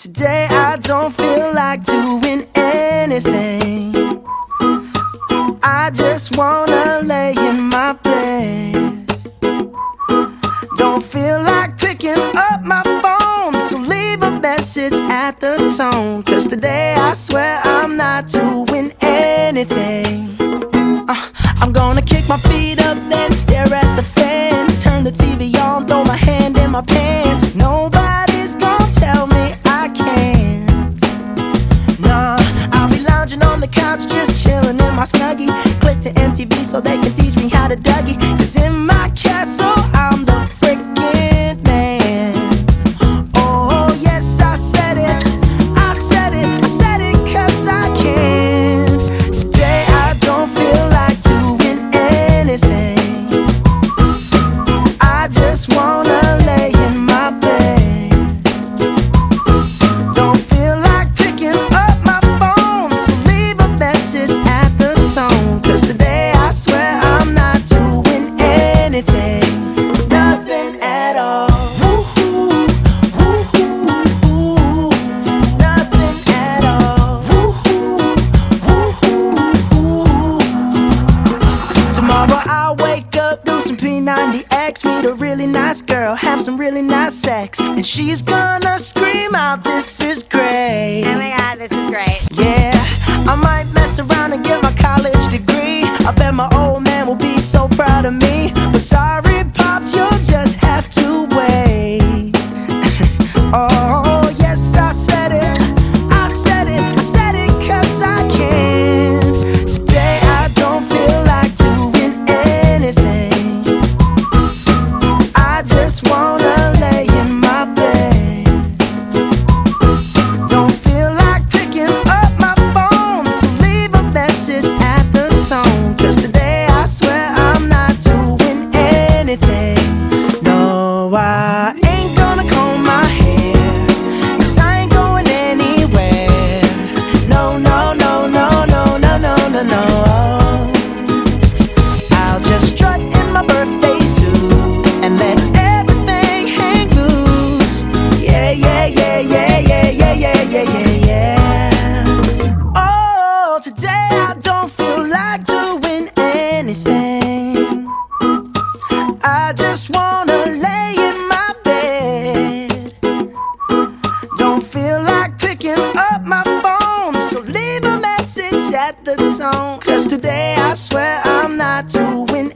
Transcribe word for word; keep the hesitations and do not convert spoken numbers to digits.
Today I don't feel like doing anything. I just wanna lay in my bed. Don't feel like picking up my phone, so leave a message at the tone. Cause today I swear I'm not doing anything. uh, I'm gonna kick my feet up, then stare at the fan. Turn the T V on, throw my hand in my pants. Nobody's gonna tell me I can't. Nah, I'll be lounging on the couch, just chilling in my Snuggie. Click to M T V so they can teach me how to Dougie. Cause in my castle I'm the freaking man. Oh yes, I said it, I said it, I said it cause I can. Today I don't feel like doing anything. I just wanna lay in my bed. Don't feel like picking up my phone, so leave a message at the tone. Cause today I swear I'm not doing anything. Nothing at all. Woo-hoo, woo-hoo, nothing at all. Woo-hoo, woo-hoo. Tomorrow I'll wake up, do some P ninety X, meet a really nice girl, have some really nice sex, and she's gonna scream out, "This is great." Oh my god, this is great. Yeah, I might mess around and get my college degree. I bet my old man will be so proud of me. But sorry, Pops, you'll just have to wait. Oh, yes, I said it, I said it, I said it cause I can. Today I don't feel like doing anything. I just wanna lay in my bed. Don't feel like picking up my phone, so leave a message at the tone. Cause today I swear I'm not doing anything. No, I ain't gonna comb my hair, cause I ain't going anywhere. No, no, no, no, no, no, no, no, no. I'll just strut in my birthday suit and let everything hang loose. Yeah, yeah, yeah, yeah, yeah, yeah, yeah, yeah, yeah, yeah. Oh, today I don't feel like doing anything. I just wanna